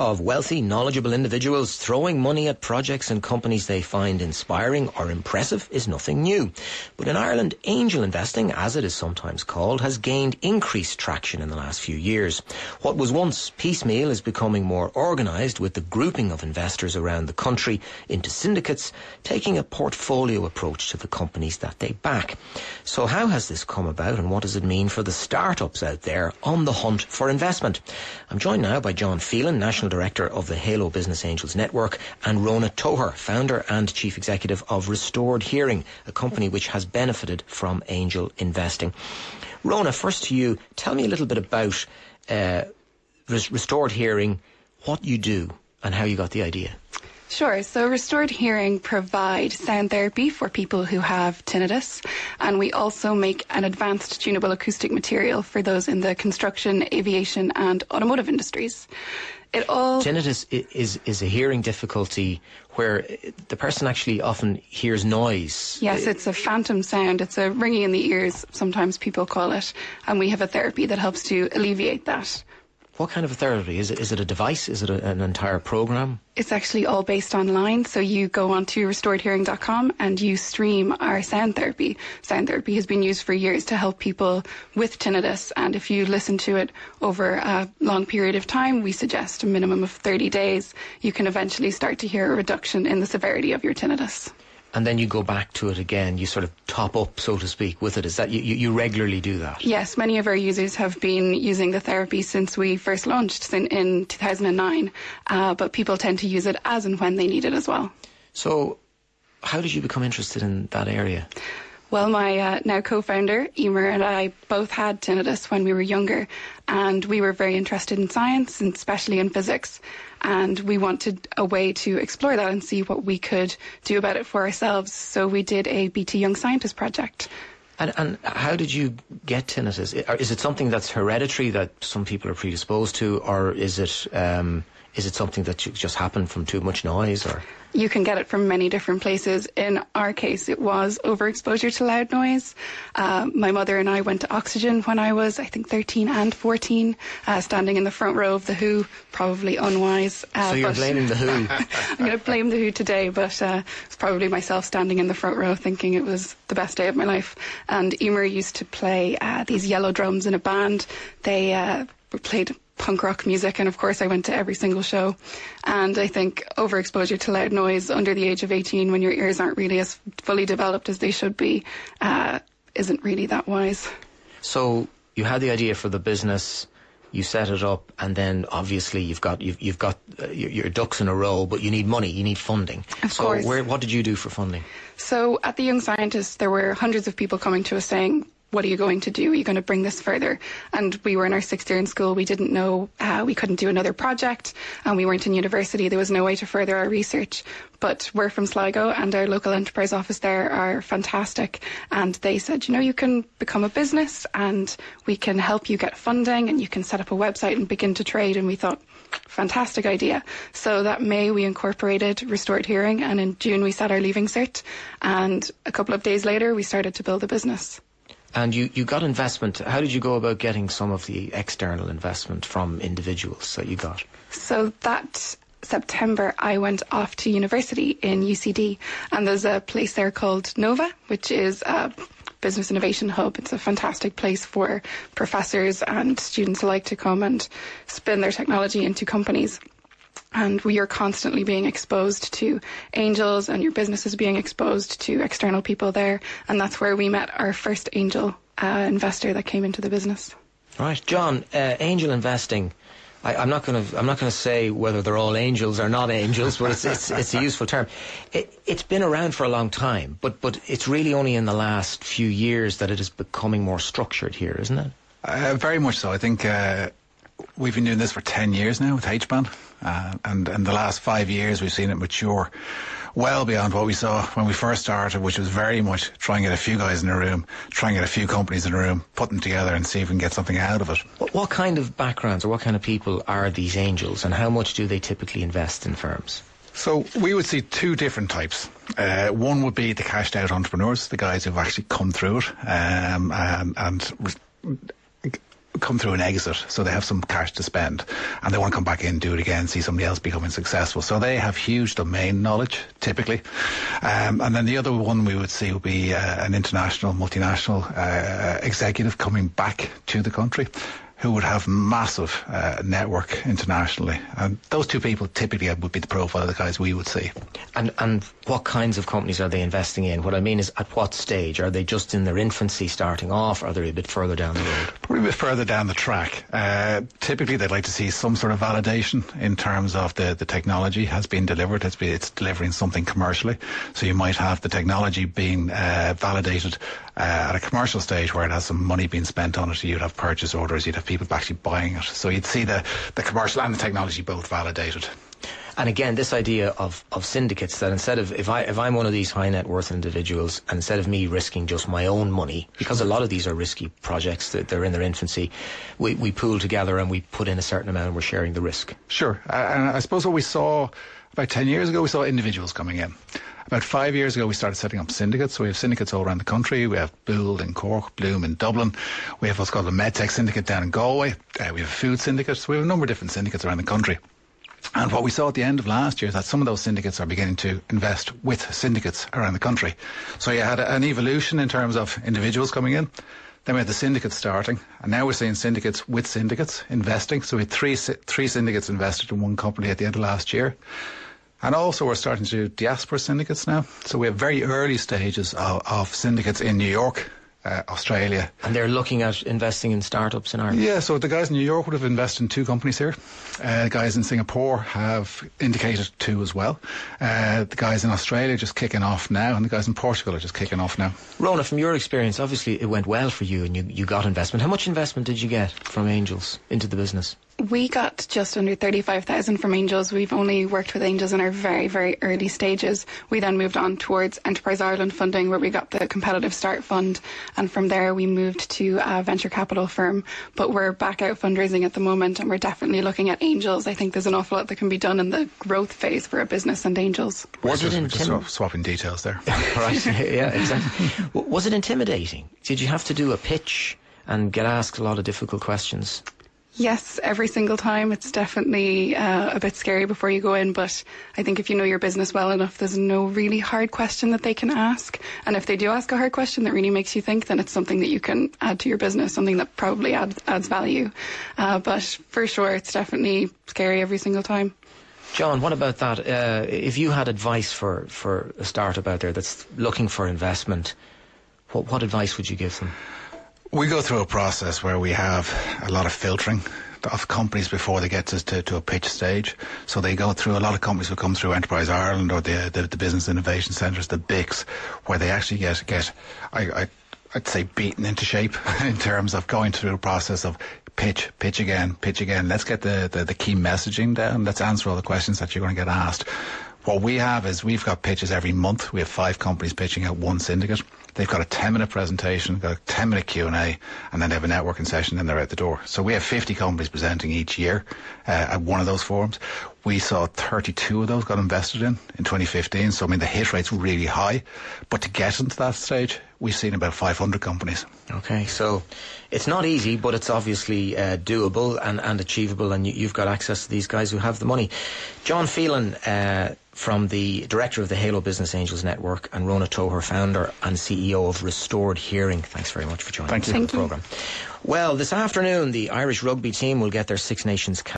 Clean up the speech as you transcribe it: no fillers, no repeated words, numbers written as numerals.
of wealthy, knowledgeable individuals throwing money at projects and companies they find inspiring or impressive is nothing new. But in Ireland, angel investing, as it is sometimes called, has gained increased traction in the last few years. What was once piecemeal is becoming more organised, with the grouping of investors around the country into syndicates, taking a portfolio approach to the companies that they back. So how has this come about, and what does it mean for the startups out there on the hunt for investment? I'm joined now by John Phelan, National Director of the Halo Business Angels Network, and Rona Toher, Founder and Chief Executive of Restored Hearing, a company which has benefited from angel investing. Rona, first to you, tell me a little bit about Restored Hearing, what you do and how you got the idea. Sure. So Restored Hearing provide sound therapy for people who have tinnitus, and we also make an advanced tunable acoustic material for those in the construction, aviation and automotive industries. Tinnitus is a hearing difficulty where the person actually often hears noise. Yes, it's a phantom sound. It's a ringing in the ears, sometimes people call it, and we have a therapy that helps to alleviate that. What kind of a therapy? Is it a device? Is it an entire program? It's actually all based online. So you go onto restoredhearing.com and you stream our sound therapy. Sound therapy has been used for years to help people with tinnitus. And if you listen to it over a long period of time, we suggest a minimum of 30 days, you can eventually start to hear a reduction in the severity of your tinnitus. And then you go back to it again, you sort of top up, so to speak, with it. Is that you regularly do that? Yes, many of our users have been using the therapy since we first launched in 2009, but people tend to use it as and when they need it as well. So how did you become interested in that area? Well, my now co-founder, Emer, and I both had tinnitus when we were younger, and we were very interested in science, and especially in physics. And we wanted a way to explore that and see what we could do about it for ourselves. So we did a BT Young Scientist project. And how did you get tinnitus? Is it something that's hereditary that some people are predisposed to, or is it something that just happened from too much noise? Or you can get it from many different places. In our case, it was overexposure to loud noise. My mother and I went to Oxygen when I was, I think, 13 and 14, standing in the front row of The Who, probably unwise. So you're blaming The Who? I'm going to blame The Who today, but it's probably myself standing in the front row thinking it was the best day of my life. And Emer used to play these yellow drums in a band. They played punk rock music, and of course I went to every single show. And I think overexposure to loud noise under the age of 18, when your ears aren't really as fully developed as they should be, isn't really that wise. So you had the idea for the business, you set it up, and then obviously you've got your ducks in a row, but you need money, you need funding. Of course. What did you do for funding? So at the Young Scientists, there were hundreds of people coming to us saying, what are you going to do? Are you going to bring this further? And we were in our 6th year in school. We didn't know, we couldn't do another project, and we weren't in university. There was no way to further our research. But we're from Sligo, and our local enterprise office there are fantastic. And they said, you can become a business, and we can help you get funding, and you can set up a website and begin to trade. And we thought, fantastic idea. So that May we incorporated Restored Hearing, and in June we set our leaving cert. And a couple of days later, we started to build a business. And you got investment. How did you go about getting some of the external investment from individuals that you got? So that September, I went off to university in UCD, and there's a place there called Nova, which is a business innovation hub. It's a fantastic place for professors and students alike to come and spin their technology into companies. And we are constantly being exposed to angels, and your business is being exposed to external people there. And that's where we met our first angel investor that came into the business. Right, John, angel investing. I'm not going to say whether they're all angels or not angels, but it's a useful term. It's been around for a long time, but it's really only in the last few years that it is becoming more structured here, isn't it? Very much so. I think we've been doing this for 10 years now with H-Band, and in the last 5 years we've seen it mature well beyond what we saw when we first started, which was very much try and get a few guys in a room, try and get a few companies in a room, put them together and see if we can get something out of it. What kind of backgrounds or what kind of people are these angels, and how much do they typically invest in firms? So we would see two different types. One would be the cashed out entrepreneurs, the guys who've actually come through it and come through an exit, so they have some cash to spend, and they want to come back in, do it again, see somebody else becoming successful. So they have huge domain knowledge, typically. And then the other one we would see would be an international, multinational executive coming back to the country, who would have massive network internationally. And those two people typically would be the profile of the guys we would see. And what kinds of companies are they investing in? What I mean is, at what stage? Are they just in their infancy starting off, or are they a bit further down the road? Probably a bit further down the track. Typically they'd like to see some sort of validation in terms of the technology has been delivered. It's delivering something commercially. So you might have the technology being validated at a commercial stage where it has some money being spent on it. You'd have purchase orders, you'd have people actually buying it. So you'd see the commercial and the technology both validated. And again, this idea of syndicates, that instead of, if I'm one of these high net worth individuals, and instead of me risking just my own money, because a lot of these are risky projects, that they're in their infancy, we pool together and we put in a certain amount and we're sharing the risk. Sure. And I suppose what we saw about 10 years ago, we saw individuals coming in. About 5 years ago, we started setting up syndicates. So we have syndicates all around the country. We have Bould in Cork, Bloom in Dublin. We have what's called a MedTech syndicate down in Galway. We have a food syndicate. So we have a number of different syndicates around the country. And what we saw at the end of last year is that some of those syndicates are beginning to invest with syndicates around the country. So you had an evolution in terms of individuals coming in. Then we had the syndicates starting, and now we're seeing syndicates with syndicates investing. So we had three syndicates invested in one company at the end of last year. And also we're starting to do diaspora syndicates now. So we have very early stages of syndicates in New York, Australia. And they're looking at investing in startups in Ireland? Yeah, so the guys in New York would have invested in 2 companies here. The guys in Singapore have indicated 2 as well. The guys in Australia are just kicking off now, and the guys in Portugal are just kicking off now. Rona, from your experience, obviously it went well for you and you got investment. How much investment did you get from angels into the business? We got just under 35,000 from angels. We've only worked with angels in our very, very early stages. We then moved on towards Enterprise Ireland funding, where we got the Competitive Start Fund, and from there we moved to a venture capital firm. But we're back out fundraising at the moment, and we're definitely looking at angels. I think there's an awful lot that can be done in the growth phase for a business and angels. Was it just swapping details there? Right, yeah, exactly. Was it intimidating? Did you have to do a pitch and get asked a lot of difficult questions? Yes, every single time. It's definitely a bit scary before you go in, but I think if you know your business well enough, there's no really hard question that they can ask. And if they do ask a hard question that really makes you think, then it's something that you can add to your business, something that probably adds value. But for sure, it's definitely scary every single time. John, what about that? If you had advice for a startup out there that's looking for investment, what advice would you give them? We go through a process where we have a lot of filtering of companies before they get to a pitch stage. So they go through, a lot of companies will come through Enterprise Ireland or the Business Innovation Centres, the BICs, where they actually get I'd say beaten into shape in terms of going through a process of pitch again. Let's get the key messaging down. Let's answer all the questions that you're going to get asked. What we have is we've got pitches every month. We have 5 companies pitching out one syndicate. They've got a 10-minute presentation, got a 10-minute Q&A, and then they have a networking session, and they're out the door. So we have 50 companies presenting each year at one of those forums. We saw 32 of those got invested in 2015. So, I mean, the hit rate's really high. But to get into that stage, we've seen about 500 companies. Okay, so it's not easy, but it's obviously doable and achievable, and you've got access to these guys who have the money. John Phelan, from the director of the Halo Business Angels Network, and Rona Toher, founder and CEO of Restored Hearing. Thanks very much for joining us on the programme. Well, this afternoon, the Irish rugby team will get their Six Nations